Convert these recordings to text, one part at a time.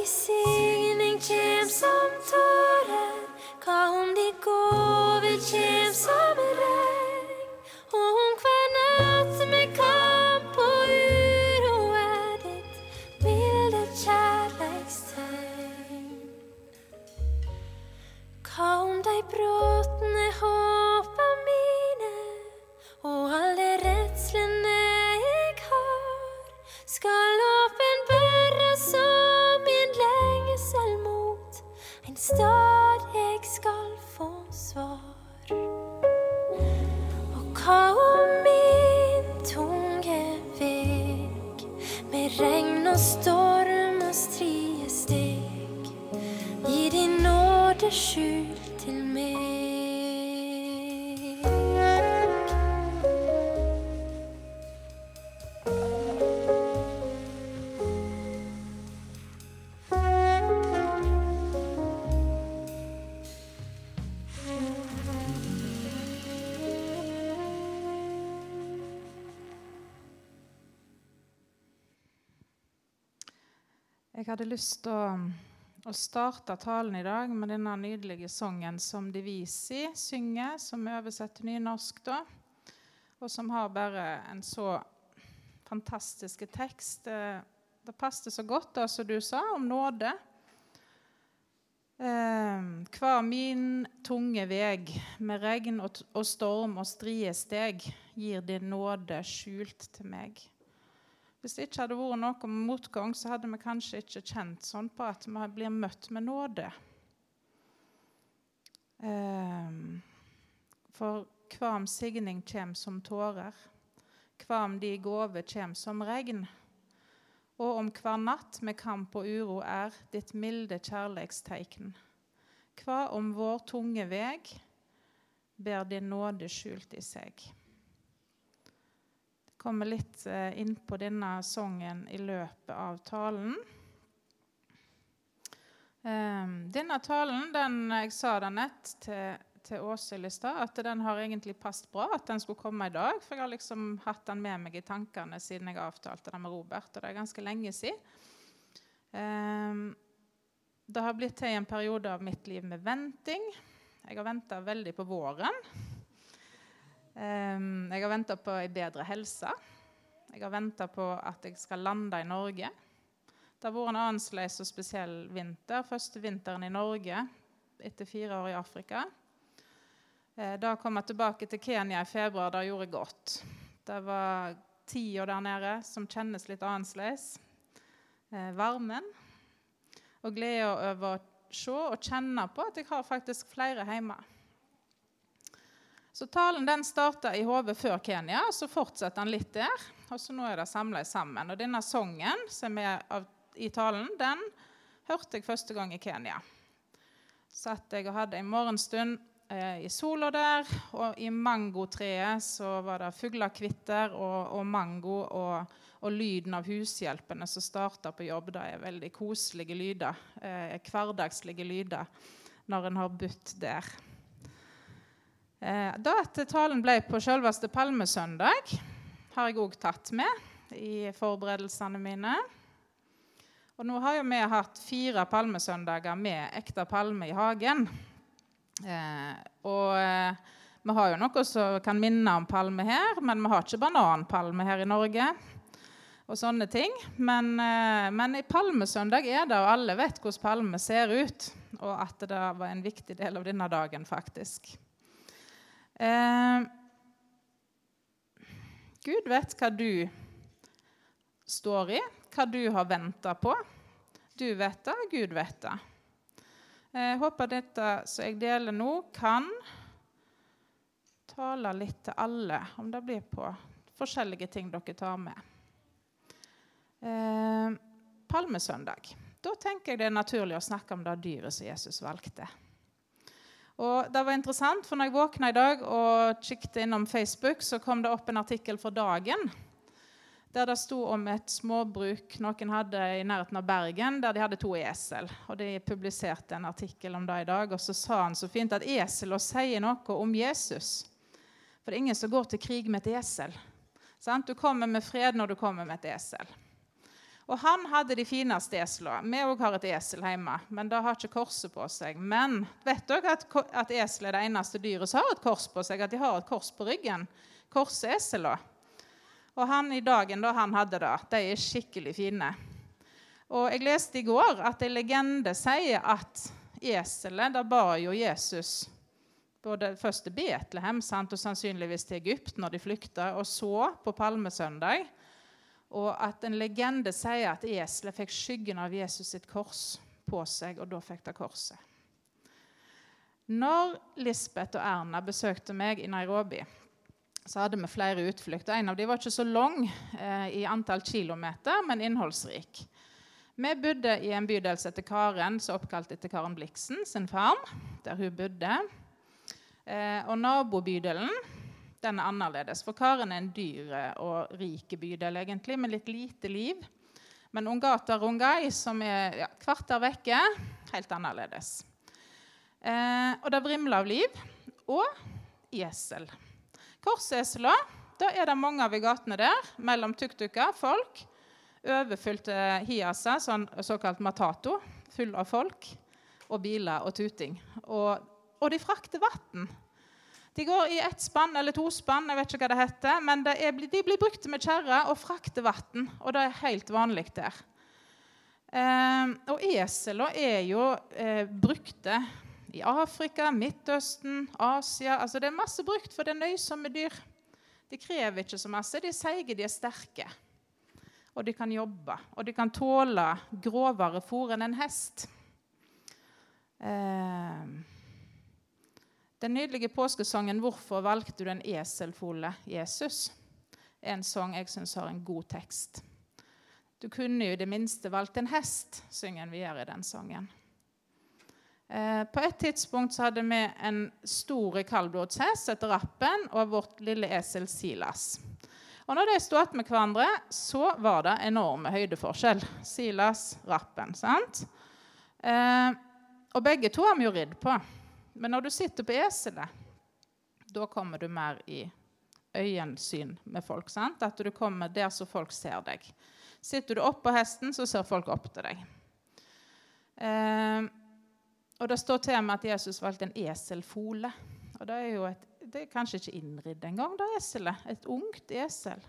signing kjem som tårer, hva om de gåver kjem som regn, og om hver natt med kamp og uro ditt milde kjærleikstegn. Hva om de bråtne håpa mine, og alle redslene jeg har, skal åpenbære som en lengsel mot en stad jeg skal få svar. Og hva om min tunge veg, med regn og storm og strie steg, gir din nåde skjul til meg. Jeg hadde lyst til å starte talen i dag med denne nydelige sangen som Divisi synger, som er oversett til nynorsk da, og som har bare en så fantastisk tekst. Det passet så godt det som du sa om nåde. Hva min tunge veg med regn og storm og strie steg gir din nåde skjult til meg. Hvis det ikke hadde vært noe om motgang, så hadde vi kanskje ikke kjent sånn på at vi blir møtt med nåde. For hva om signing kjem som tårer, hva om de gåve kjem som regn, og om hver natt med kamp og uro ditt milde kjærleikstegn. Hva om vår tunge veg ber din nåde skjult i seg. Kommer litt inn på denne sangen i løpet av talen. Denne talen, jeg sa den nett til Åshild i stad, at den har egentlig passet bra at den skulle komme i dag, for jeg har liksom hatt den med meg i tankene siden jeg avtalte den med Robert, og det er ganske lenge siden. Det har blitt til en periode av mitt liv med venting. Jeg har ventet veldig på våren. Jeg har ventet på en bedre helse. Jeg har ventet på at jeg skal lande i Norge. Det har vært en annerledes og spesiell vinter. Første vinteren i Norge etter 4 år i Afrika. Da kom jeg tilbake til Kenya i februar. Det gjorde godt. Det var tida der nede som kjennes litt annerledes. Varmen. Og glede over å se og kjenne på at jeg har faktisk flere hjemme. Så talen den startet i hodet før Kenya, og så fortsetter den litt der, og så nå det samlet sammen. Og denne sangen som i talen, den hørte jeg første gang i Kenya. Satt jeg og hadde en morgenstund i sola der, og i mangotreet så var det fuglekvitter og mango og lyden av hushjelpene som startet på jobb. Det er veldig koselige lyder, hverdagslige lyder når en har bytt der. Da at talen ble på selveste Palmesøndag, har jeg også tatt med i forberedelsene mine. Og nå har jo vi hatt 4 palmesøndager med ekte palme i hagen. Vi har jo noe som kan minne om palme her, men vi har ikke bananpalme her i Norge. Og sånne ting. Men i palmesøndag det, og alle vet hvordan palme ser ut. Og at det var en viktig del av denne dagen, faktisk. Gud vet hva du står i, hva du har ventet på. Du vet det, Gud vet det. Jeg håper dette som jeg deler nå kan tale litt til alle, om det blir på forskjellige ting dere tar med. Palmesøndag. Da tenker jeg det naturlig å snakke om det dyret som Jesus valgte. Og det var interessant, for når jeg våknet i dag og kikket innom Facebook, så kom det opp en artikkel for Dagen, der det stod om et småbruk noen hadde i nærheten av Bergen, der de hadde 2 esel. Og de publiserte en artikkel om det i dag, og så sa han så fint at esel sier noe om Jesus. For det er ingen som går til krig med et esel. Sant? Du kommer med fred når du kommer med et esel. Og han hadde de fineste eslene. Vi også har et esel hjemme, men det har ikke korset på seg. Men vet dere at esel er det eneste dyret som har et kors på seg, at de har et kors på ryggen? Korseseler. Og han i dagen da han hadde det, de er skikkelig fine. Og jeg leste i går at en legende sier at eselet, da bar jo Jesus både først til Betlehem, sant, og sannsynligvis til Egypt når de flykta, og så på Palmesøndag. Og at en legende sier at eselet fikk skyggen av Jesus sitt kors på seg, og da fikk det korset. Når Lisbeth og Erna besøkte meg i Nairobi, så hadde vi flere utflukter. En av de var ikke så lang i antall kilometer, men innholdsrik. Vi bodde i en bydel som heter Karen, så oppkalt etter Karen Bliksen, sin farm, der hun bodde. Og nabobydelen, den er annerledes, for Karen er en dyr og rik bydel egentlig, med litt lite liv. Men Ongata Rongai, som er kvarter vekke, helt annerledes. Og det vrimler av liv, og esel. Korseseler, da er det mange av i gatene der, mellom tuk-tukker, folk, overfylte hiasa, såkalt matato, full av folk, og biler og tuting. Og de frakter vatten. De går i 1 spann eller 2 spann, jeg vet ikke hva det heter, men de blir brukt med kjerre og frakter vatten, og det er helt vanlig der. Og eseler er jo brukte i Afrika, Midtøsten, Asia, altså det er masse brukt for det er nøysomme dyr. De krever ikke så masse, de sier de er sterke, og de kan jobbe, og de kan tåle grovere fôr enn en hest. Den nydelige påskesongen «Hvorfor valgte du en eselfole, Jesus?» er en sang jeg synes har en god tekst. Du kunne jo i det minste valgt en hest, synger vi her i den sangen. På et tidspunkt så hadde vi en stor kaldblodshest etter rappen og vårt lille esel Silas. Og når de stod med hverandre, så var det enorme høydeforskjell. Silas, rappen, sant? Og begge to har vi jo ridd på. Men når du sitter på eselet, da kommer du mer i øyensyn med folk, sant? At du kommer der så folk ser deg. Sitter du opp på hesten, så ser folk opp til deg. Og det står til meg at Jesus valgte en eselfole. Og det er jo det er kanskje ikke innridd en gang, det eselet. Et ungt esel.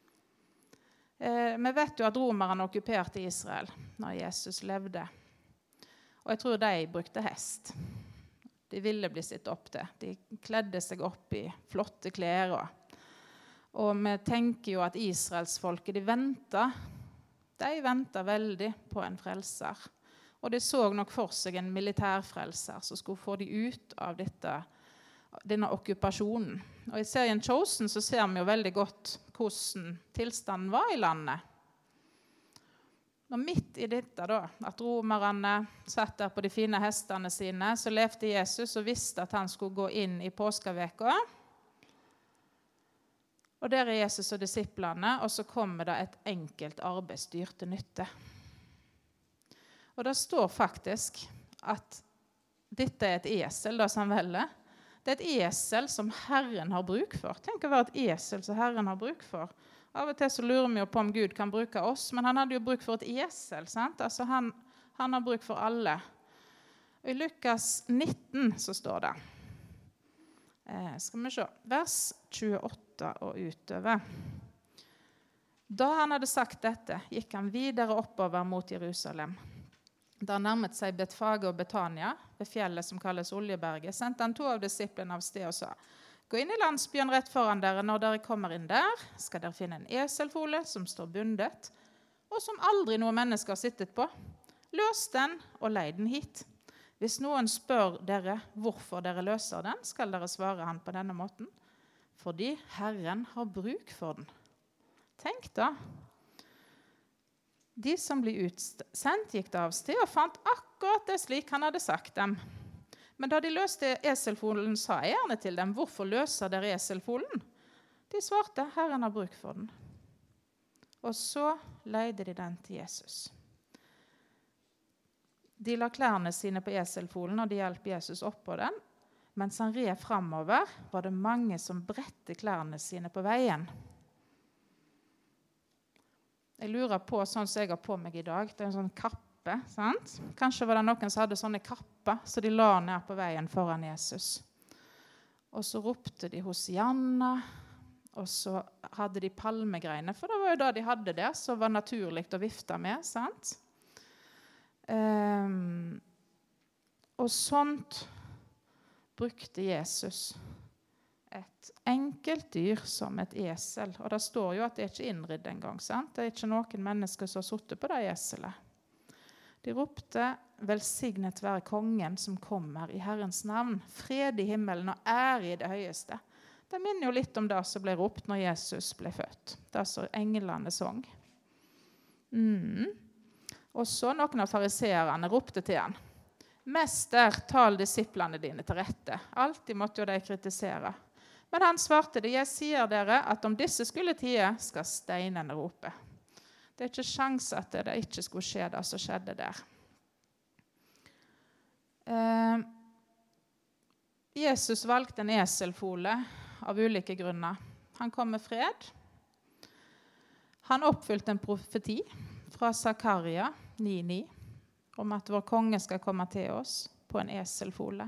Vi vet jo at romerne okkuperte Israel når Jesus levde. Og jeg tror de brukte hest. De ville bli sitt opp til. De kledde seg opp i flotte klær. Og vi tenker jo at Israelsfolket, de ventet veldig på en frelser. Og de så nok for seg en militærfrelser som skulle få de ut av denne okkupasjonen. Og i serien Chosen så ser vi jo veldig godt hvordan tilstanden var i landet. Og midt i dette da, at romerne satt der på de fine hestene sine, så levde Jesus og visste at han skulle gå inn i påskeveka. Og der er Jesus og disiplene, og så kommer det et enkelt arbeidsdyr til nytte. Og det står faktisk at dette er et esel, da som velger. Det er et esel som Herren har bruk for. Tenk å være et esel som Herren har bruk for. Av og til så lurer vi jo på om Gud kan bruke oss, men han hadde jo bruk for et esel, sant? Altså han har bruk for alle. Og i Lukas 19 så står det, skal vi se, vers 28 og utover. Da han hadde sagt dette, gikk han videre oppover mot Jerusalem. Da han nærmet seg Betfage og Betania, ved fjellet som kalles Oljeberget, sendte han 2 av disiplene av sted og sa, «Gå inn i landsbyen rett foran dere. Når dere kommer inn der, skal dere finne en eselfole som står bundet, og som aldri noe menneske har sittet på. Løs den og leid den hit. Hvis noen spør dere hvorfor dere løser den, skal dere svare han på denne måten. Fordi Herren har bruk for den.» Tenk da. De som ble utsendt gikk da av sted og fant akkurat det slik han hadde sagt dem. Men da de løste eselfolen, sa eierne til dem, «Hvorfor løser dere eselfolen?» De svarte, «Herren har bruk for den.» Og så leide de den til Jesus. De la klærne sine på eselfolen, og de hjalp Jesus opp på den. Mens han red fremover, var det mange som bredte klærne sine på veien. Jeg lurer på sånn som jeg har på meg i dag. Det en sånn kappe, sant? Kanskje var det noen som hadde sånne kapper, så de la ned på veien foran Jesus. Og så ropte de Hosianna, og så hadde de palmegreiner, for det var jo da de hadde det, så var naturlig å vifte med, sant? Og sånt brukte Jesus et enkelt dyr som et esel. Og det står jo at det ikke er innridd en gang, sant? Det er ikke noen mennesker som har suttet på det eselet. De ropte, velsignet være kongen som kommer i Herrens navn, fred i himmelen og ære i det høyeste. Det minner jo litt om det som ble ropt når Jesus ble født. Det som englene sang. Og så noen av fariseerne ropte til han. Mester, tal disiplene dine til rette. Alltid måtte jo de kritisere. Men han svarte det, jeg sier dere at om disse skulle tie, skal steinene rope. Det er ikke sjans at det ikke skulle skje det som skjedde der. Jesus valgte en eselfole av ulike grunner. Han kom med fred. Han oppfylte en profeti fra Zakaria 9:9 om at vår konge skal komme til oss på en eselfole.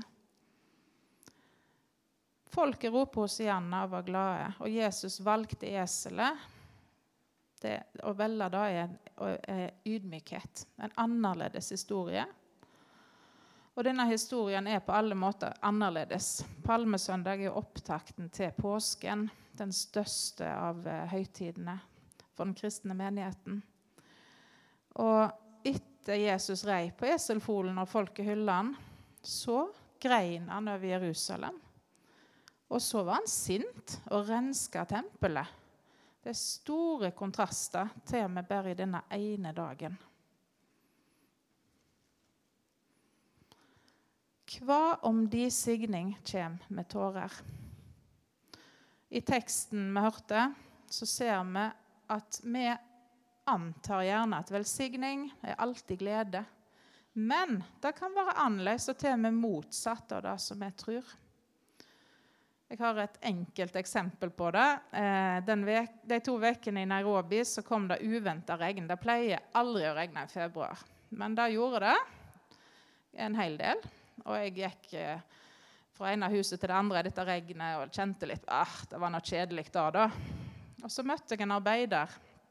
Folket ropte Hosianna og var glade, og Jesus valgte eselet. Å velge da er ydmykhet, en annerledes historie. Og denne historien er på alle måter annerledes. Palmesøndag er opptakten til påsken, den største av høytidene for den kristne menigheten. Og etter Jesus rei på eselfolen og folket hyllet han, så grein han over Jerusalem. Og så var han sint og rensket tempelet. Det er store kontraster til og med bare i denne ene dagen. Hva om de signing kommer med tårer? I teksten vi hørte, så ser vi at vi antar gjerne at velsigning er alltid glede. Men det kan være annerledes og til og med motsatt av det som vi tror. Jeg har et enkelt eksempel på det. De 2 ukene i Nairobi så kom det uventet regn. Det pleier aldri å regne i februar. Men det gjorde det en hel del. Og jeg gikk fra ene huset til det andre i dette regnet og kjente litt, det var noe kjedelig da. Og så møtte jeg en arbeider.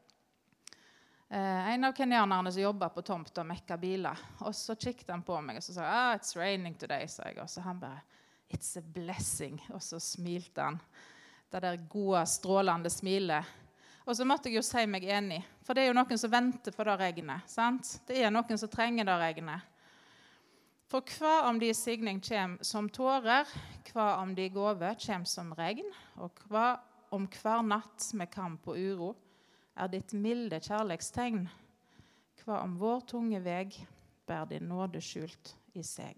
En av kenyanerne som jobbet på tomt og mekka biler. Og så kikket han på meg og så sa it's raining today, sa jeg. Og så han bare, it's a blessing. Og så smilte han. Det der gode, strålende smilet. Og så måtte jeg jo si meg enig. For det er jo noen som venter på det regnet. Sant? Det er noen som trenger det regnet. For hva om de signing kommer som tårer, hva om de gåve kommer som regn, og hva om hver natt med kamp og uro er ditt milde kjærlighetstegn, hva om vår tunge veg bær din nåde skjult i seg.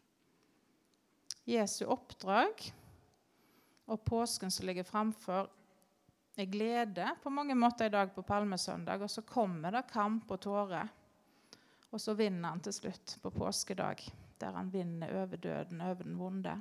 Jesu oppdrag og påsken som ligger framfor er glede på mange måter i dag på Palmesøndag, og så kommer det kamp og tårer. Og så vinner han til slutt på påskedag, der han vinner over døden, over den vonde.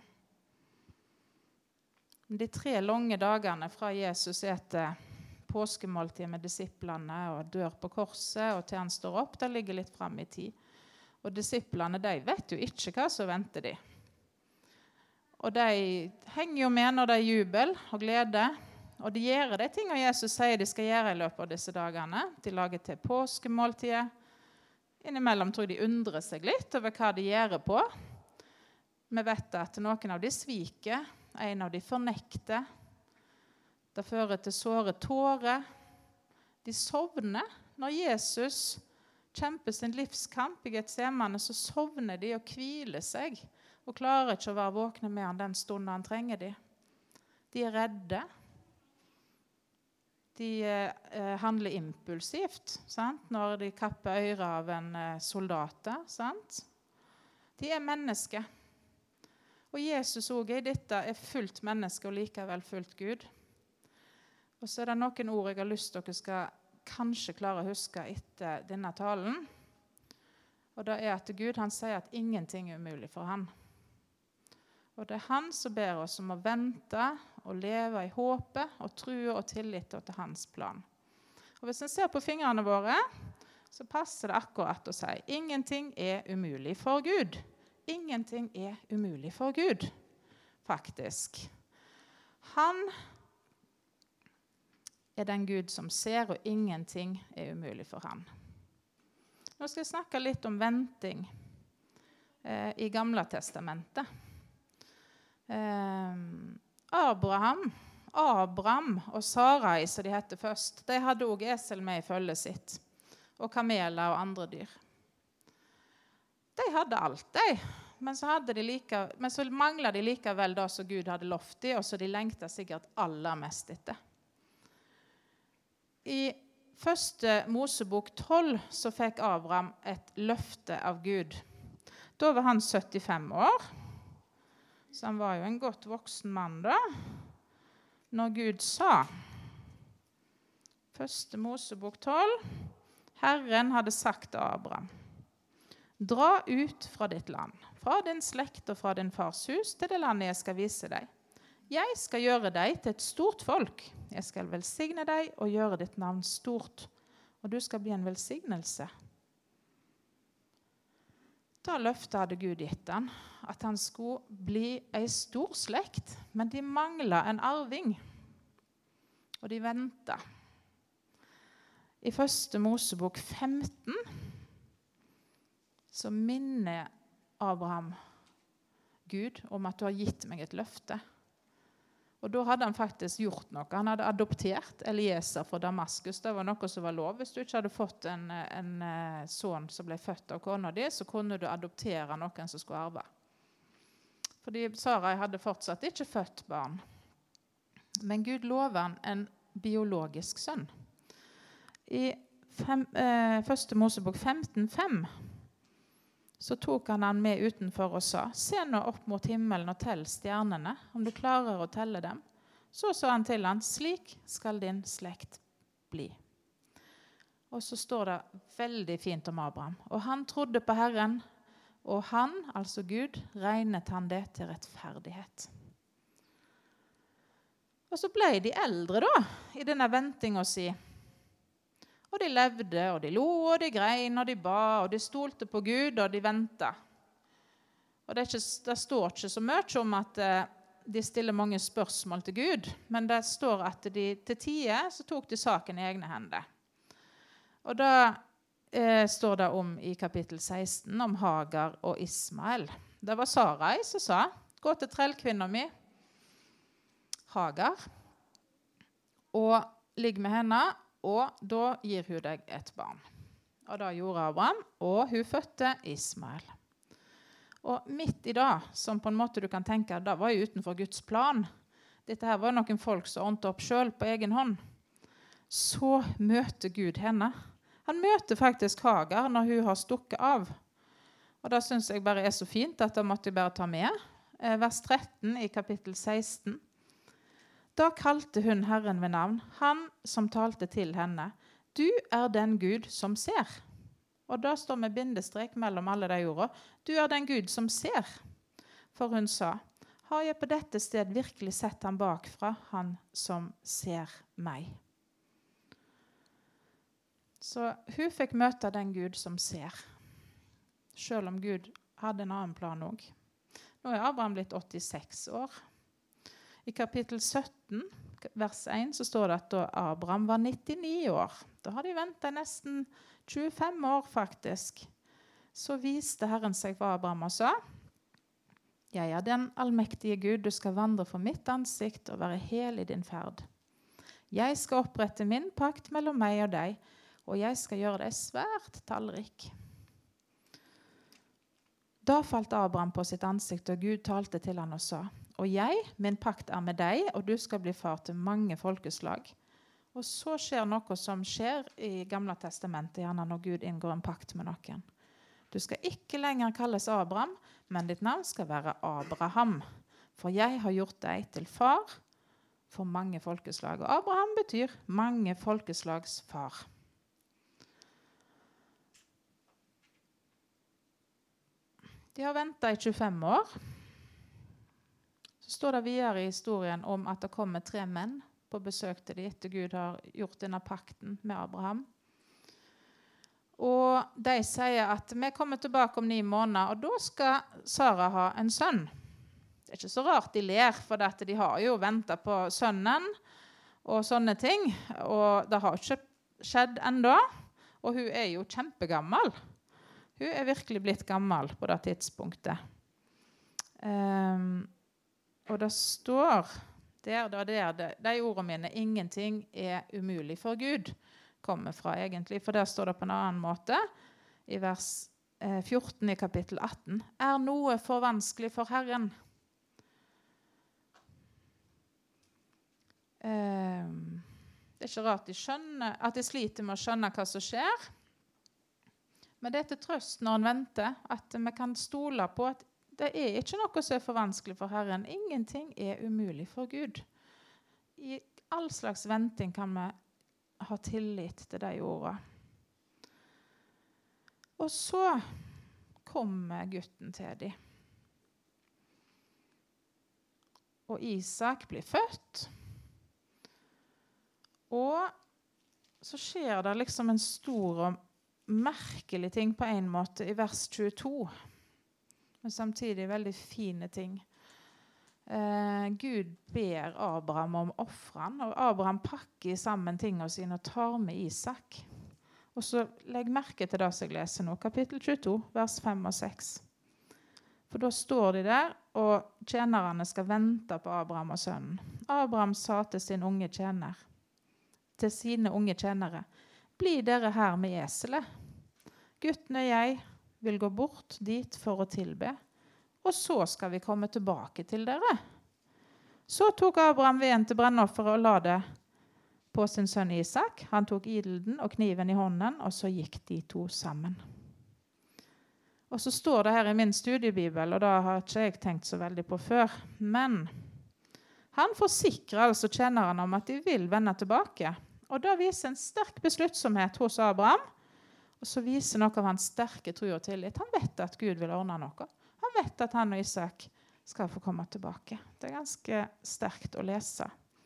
De 3 lange dagene fra Jesus etter påskemåltid med disiplene og dør på korset og til han står opp, det ligger litt frem i tid. Og disiplene, de vet jo ikke hva som venter de. Og de henger jo med når det er jubel og glede, og de gjør de tingene Jesus sier de skal gjøre i løpet av disse dagene. De lager til påskemåltidet. Innimellom tror jeg de undrer seg litt over hva de gjør på. Vi vet at noen av de sviker, en av de fornekter. Det fører til såre tårer. De sovner. Når Jesus kjemper sin livskamp i Getsemane, så sovner de og hviler seg, og klarer ikke å være våkne med han den stunden han trenger de. De er redde. De handler impulsivt, sant? Når de kapper øret av en soldat. Sant? De er mennesker. Og Jesus også i dette er fullt menneske og likevel fullt Gud. Og så er det noen ord jeg har lyst til at dere skal kanskje klare å huske etter denne talen. Og det er at Gud han sier at ingenting er umulig for han. Og det er han som ber oss om å vente og leve i håpet og tro og tillit til hans plan. Og hvis vi ser på fingrene våre, så passer det akkurat å si ingenting er umulig for Gud. Ingenting er umulig for Gud, faktisk. Han er den Gud som ser, og ingenting er umulig for han. Nå skal jeg snakke litt om venting i Gamle testamentet. Abraham og Sarai, som de hette først, de hadde også esel med i følget sitt, og kameler og andre dyr. De hadde alt, men så manglet de likevel det som Gud hadde lovt dem, og så de lengtet sikkert aller mest etter. I 1. Mosebok 12 så fikk Abraham et løfte av Gud. Da var han 75 år, så han var jo en godt voksen mann da, når Gud sa, 1. Mosebok 12, Herren hadde sagt til Abraham, dra ut fra ditt land, fra din slekt og fra din fars hus, til det landet jeg skal vise deg. Jeg skal gjøre deg til et stort folk. Jeg skal velsigne deg og gjøre ditt navn stort, og du skal bli en velsignelse. Da løftet hadde Gud gitt han, at han skulle bli en stor slekt, men de manglet en arving, og de ventet. I 1. Mosebok 15 så minner Abraham Gud om at du har gitt meg et løfte. Og da hadde han faktisk gjort noe. Han hadde adoptert Eliezer fra Damaskus. Det var noe som var lov. Hvis du ikke hadde fått en sønn som ble født av kona di, så kunne du adoptere noen som skulle arve. Fordi Sarai hadde fortsatt ikke født barn. Men Gud lovet han en biologisk sønn. I 1. Mosebok 15:5 så tok han med utenfor og sa, se nå opp mot himmelen og tell stjernene, om du klarer å telle dem. Så sa han til han, slik skal din slekt bli. Og så står det veldig fint om Abraham. Og han trodde på Herren, og han, altså Gud, regnet han det til rettferdighet. Og så ble de eldre da, i denne ventingen si. Og de levde, og de lo, og de grein, og de ba, og de stolte på Gud, og de ventet. Og det står ikke så mye om at de stiller mange spørsmål til Gud, men det står at de til tider så tok de saken i egne hender. Og da står det om i kapittel 16 om Hagar og Ismael. Det var Sarai som sa, gå til trellkvinna mi, Hagar, og ligg med henne, og da gir hun deg et barn. Og da gjorde Abraham, og hun fødte Ismael. Og midt i det, som på en måte du kan tenke, da var jo utenfor Guds plan. Dette her var noen folk som ordnet opp selv på egen hånd. Så møter Gud henne. Han møter faktisk Hagar når hun har stukket av. Og det synes jeg bare er så fint at det måtte jeg bare ta med. Vers 13 i kapittel 16. Da kalte hun Herren ved navn, han som talte til henne. Du er den Gud som ser. Og da står med bindestrek mellom alle de ordene. Du er den Gud som ser. For hun sa, har jeg på dette sted virkelig sett ham bakfra, han som ser meg? Så hun fikk møte den Gud som ser. Selv om Gud hadde en annen plan også. Nå er Abraham blitt 86 år. I kapittel 17, vers 1, så står det at da Abraham var 99 år. Da har de ventet nesten 25 år faktisk. Så viste Herren seg for Abraham og sa, jeg er den allmektige Gud, du skal vandre for mitt ansikt og være hel i din ferd. Jeg skal opprette min pakt mellom meg og deg, og jeg skal gjøre deg svært tallrik. Da falt Abraham på sitt ansikt, og Gud talte til han og sa, og jeg, min pakt er med deg, og du skal bli far til mange folkeslag. Og så skjer noe som skjer i Gamle testamentet, gjerne når Gud inngår en pakt med noen. Du skal ikke lenger kalles Abraham, men ditt navn skal være Abraham. For jeg har gjort deg til far for mange folkeslag. Og Abraham betyr mange folkeslags far. De har ventet i 25 år. Så står det videre i historien om at det kommer 3 menn på besøk til dem etter Gud har gjort denne pakten med Abraham. Og de sier at vi kommer tilbake om 9 måneder, og da skal Sara ha en sønn. Det er ikke så rart de ler, for de har jo ventet på sønnen og sånne ting, og det har ikke skjedd enda, og hun er jo kjempegammel. Hun er virkelig blitt gammel på det tidspunktet. Og det står de ordene mine, ingenting er umulig for Gud, kommer fra egentlig, for der står det på en annen måte, i vers 14 i kapittel 18. Er noe for vanskelig for Herren? Det er ikke rart at de sliter med å skjønne hva som skjer, men det er til trøst når en venter, at vi kan stole på at det er ikke noe som er for vanskelig for Herren. Ingenting er umulig for Gud. I all slags venting kan vi ha tillit til de ordene. Og så kommer gutten til dem. Og Isak blir født. Og så skjer det liksom en stor og merkelig ting på en måte i vers 22. Men samtidig veldig fine ting. Gud ber Abraham om offren, og Abraham pakker sammen tingene sine og tar med Isak. Og så legg merke til det som jeg leser nå, kapittel 22, vers 5 og 6. For da står de der, og tjenerne skal vente på Abraham og sønnen. Abraham sa til sine unge tjenere, bli dere her med eselet. Gutten og jeg vil gå bort dit for å tilbe, og så skal vi komme tilbake til dere. Så tok Abraham veden til brennofferet og la det på sin sønn Isak. Han tok idelden og kniven i hånden, og så gikk de to sammen. Og så står det her i min studiebibel, og da har ikke jeg tenkt så veldig på før, men han forsikrer altså tjenerne om at de vil vende tilbake. Og da viser en sterk besluttsomhet hos Abraham, og så viser noe av hans sterke tro og tillit. Han vet at Gud vil ordne noe. Han vet at han og Isak skal få komme tilbake. Det er ganske sterkt å lese.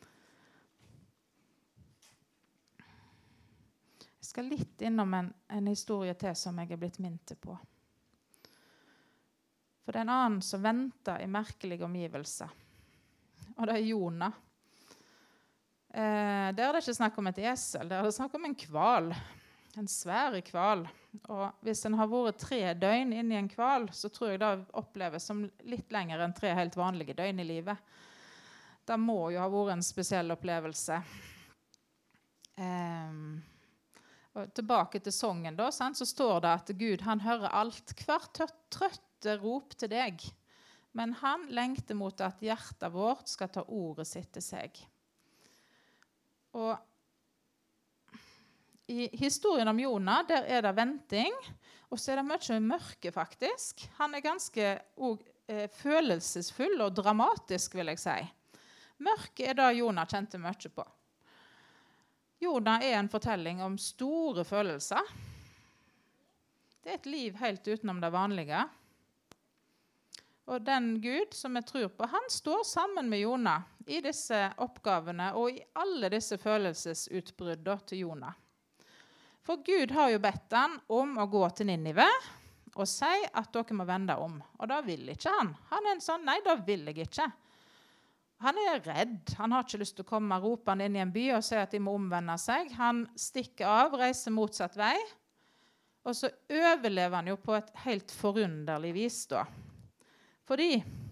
Jeg skal litt innom en historie til som jeg er blitt minnet på. For det er en annen som venter i merkelige omgivelser. Og det er Jonah. Der er det ikke snakk om et esel, der er det snakk om en kval. En svære kval. Og hvis en har vært 3 døgn inne i en kval, så tror jeg det oppleves som litt lenger enn 3 helt vanlige døgn i livet. Det må jo ha vært en spesiell opplevelse. Og tilbake til sangen da, så står det at Gud, han hører alt. Hvert trøtte rop til deg. Men han lengter mot at hjertet vårt skal ta ordet sitt til seg. Og i historien om Jonah, der er det venting, og så er det mye mørke faktisk. Han er ganske følelsesfull og dramatisk, vil jeg si. Mørke er det Jonah kjente mye på. Jonah er en fortelling om store følelser. Det er et liv helt utenom det vanlige. Og den Gud som jeg tror på, han står sammen med Jonah i disse oppgavene og i alle disse følelsesutbruddene til Jonah. For Gud har jo bedt han om å gå til Ninive og si at dere må vende om. Og da vil ikke han. Han er en sånn, nei, da vil jeg ikke. Han er redd. Han har ikke lyst til å komme ropende inn i en by og si at de må omvende seg. Han stikker av, reiser motsatt vei. Og så overlever han jo på et helt forunderlig vis da. Fordi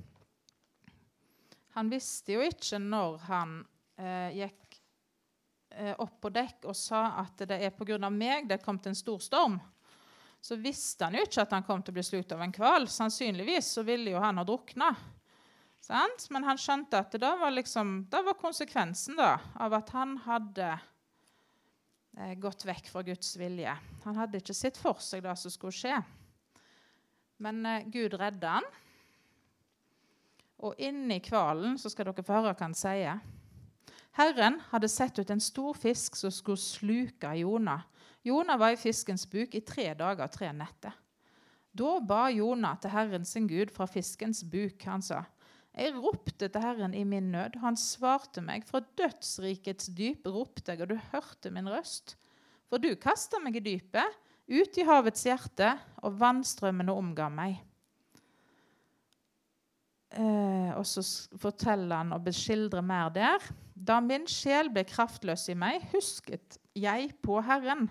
han visste jo ikke når han gikk opp på dekk og sa at det er på grunn av meg det kom til en stor storm, så visste han jo ikke at han kom til å bli slukt av en kval. Sannsynligvis så ville jo han ha druknet. Sant? Men han skjønte at det var konsekvensen da, av at han hadde gått vekk fra Guds vilje. Han hadde ikke sett for seg det som skulle skje. Men Gud redde han. Og inne i kvalen så skal dere få høre hva han sier. Herren hadde sett ut en stor fisk som skulle sluke Jonah. Jonah var i fiskens buk i 3 dager og 3 netter. Da ba Jonah til Herren sin Gud fra fiskens buk. Han sa, Jeg ropte til Herren i min nød. Han svarte meg. Fra dødsrikets dyp ropte jeg, og du hørte min røst. For du kastet meg i dypet, ut i havets hjerte, og vannstrømmene omga meg. Og så forteller han og beskildrer mer der. Da min sjel ble kraftløs i meg, husket jeg på Herren.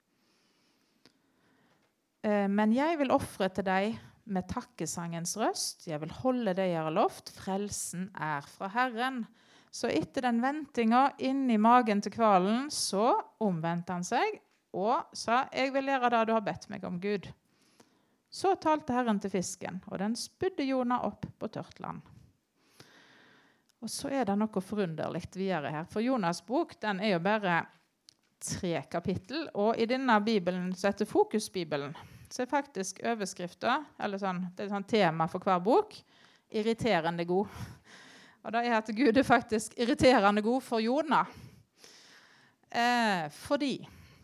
Men jeg vil offre til deg med takkesangens røst. Jeg vil holde det jeg har lovt. Frelsen er fra Herren. Så etter den ventinga inn i magen til kvalen, så omvendte han seg og sa, jeg vil gjøre det du har bedt meg om, Gud. Så talte Herren til fisken, og den spydde Jona opp på tørt land. Og så er det noe forunderligt videre her. For Jonas bok, den er jo bare 3 kapittel, og i denne Bibelen så heter Fokusbibelen. Så er faktisk overskrifter, eller sånn, det er sånn tema for hver bok, irriterende god. Og det er at Gud er faktisk irriterende god for Jona. Fordi,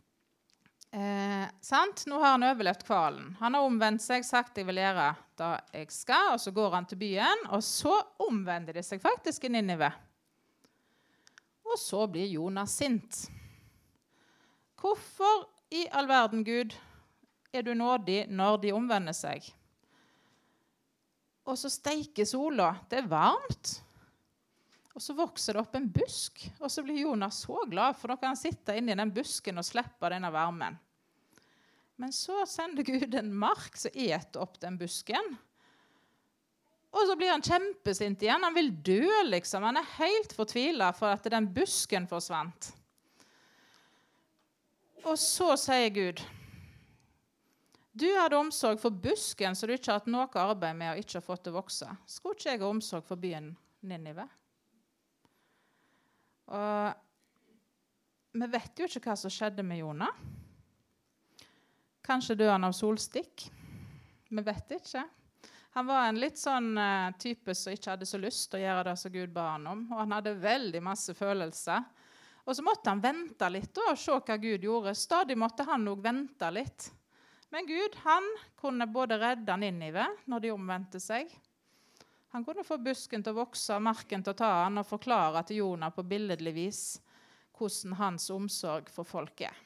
sant? Nå har han overlevd kvalen. Han har omvendt seg, sagt jeg vil gjøre det jeg skal, og så går han til byen, og så omvender de seg faktisk i Ninive. Og så blir Jona sint. Hvorfor i all verden, Gud, er du nådig når de omvender seg? Og så steiker sola. Det er varmt. Og så vokser det opp en busk. Og så blir Jonas så glad, for da kan han sitte inne i den busken og slippe denne varmen. Men så sender Gud en mark som eter opp den busken. Og så blir han kjempesint igjen. Han vil dø, liksom. Han er helt fortvilet for at den busken forsvant. Og så sier Gud, du hadde omsorg for busken, så du ikke har hatt noe arbeid med og ikke har fått det vokse. Skulle ikke jeg ha omsorg for byen Ninive? Og vi vet jo ikke hva som skjedde med Jona. Kanskje døde han av solstikk. Vi vet ikke. Han var en litt sånn type som ikke hadde så lyst til å gjøre det som Gud ba han om. Og han hadde veldig masse følelser. Og så måtte han vente litt og se hva Gud gjorde. Stadig måtte han nok vente litt. Men Gud, han kunne både redde Ninive når de omvendte seg. Han kunne få busken til å vokse, marken til å ta han, og forklare til Jona på billedlig vis hvordan hans omsorg for folk er.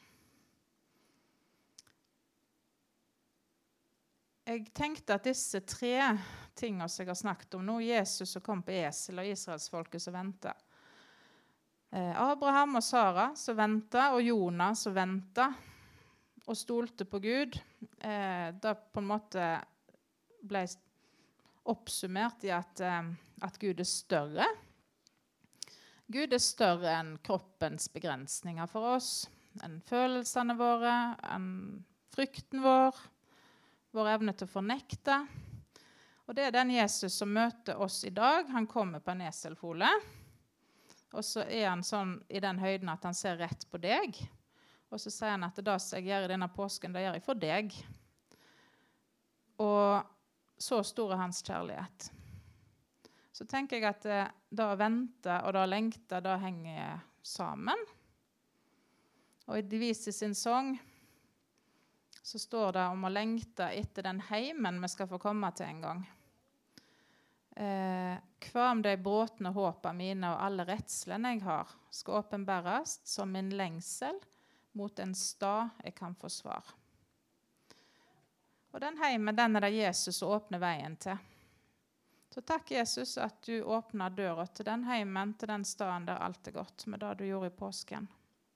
Jeg tenkte at disse 3 tingene som jeg har snakket om nå, Jesus som kom på esel og Israelsfolket som ventet. Abraham og Sara som ventet, og Jona som ventet, og stolte på Gud, da på en måte ble oppsummert i at Gud er større. Gud er større enn kroppens begrensninger for oss, enn følelsene våre, enn frykten vår, vår evne til å fornekte. Og det er den Jesus som møter oss i dag. Han kommer på en eselfole, og så er han sånn i den høyden at han ser rett på deg. Og så sier han at det som jeg gjør i denne påsken, det gjør jeg for deg. Og så stor er hans kjærlighet. Så tenker jeg at det å vente og det å lengte, det henger sammen. Og i De vises sin sang så står det om å lengte etter den heimen vi skal få komme til en gang. Hva om de bråtne håpene mine og alle redslene jeg har skal åpenbæres som min lengsel mot en stad jeg kan få svar. Og den heimen, den er det Jesus som åpner veien til. Så takk, Jesus, at du åpner døra til den heimen, til den staden der alt er godt, med det du gjorde i påsken.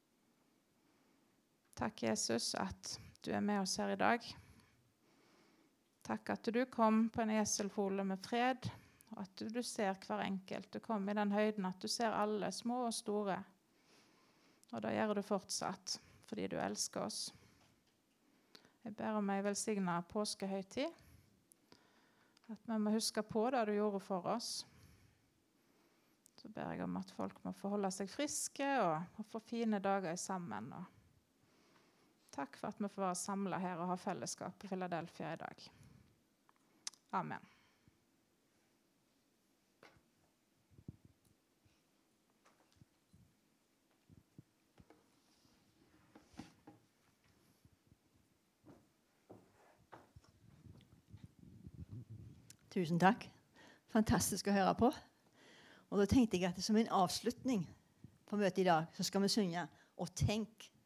Takk, Jesus, at du er med oss her i dag. Takk at du kom på en eselfole med fred, og at du ser hver enkelt. Du kom i den høyden at du ser alle, små og store. Og det gjør du fortsatt, fordi du elsker oss. Jeg ber om ei velsignet påskehøytid. At vi må huske på det du gjorde for oss. Så ber jeg om at folk må få holde seg friske og få fine dager sammen. Og takk for at vi får være samlet her og ha fellesskap i Philadelphia i dag. Amen. Tusen takk fantastisk å høre på. Og da tenkte jeg at som en avslutning på møtet i dag, så skal vi synge «Og tenk